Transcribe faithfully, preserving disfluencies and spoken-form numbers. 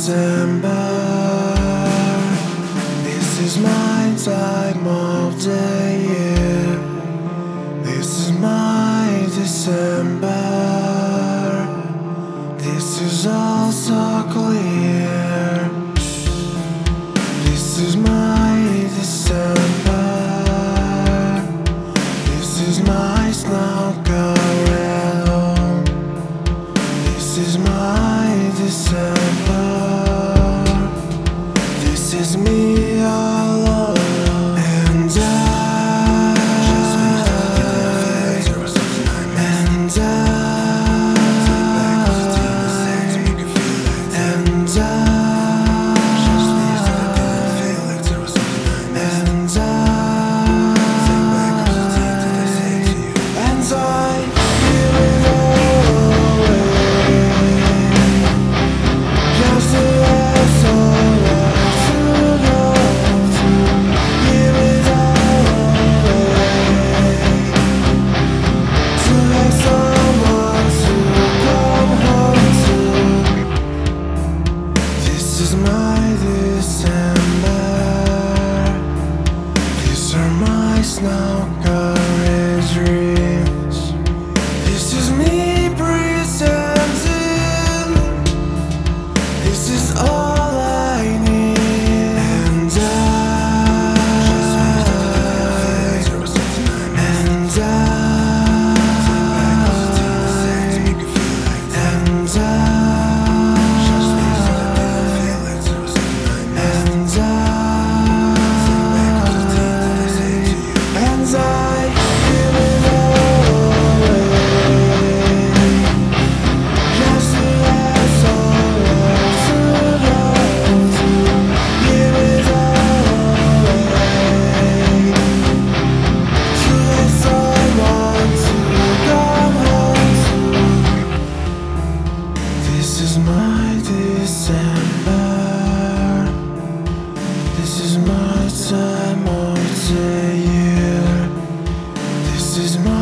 December. This is my time of the year. This is my December. This is all so clear. This is my December. This is my snow covered. This is my December. This is me all alone. And I, and I, and I, and I, and I give it all away. Just to have someone to go to. Give it all away. To have someone to come home to. This is my December. These are my snow-covered dreams. This is me pretending. This is all I need. And I, and I, and I, and I, and I give it all away. Just to have someone to go to. Give it all away. To have someone to come home to. This is my December. This is my time of the year. This is my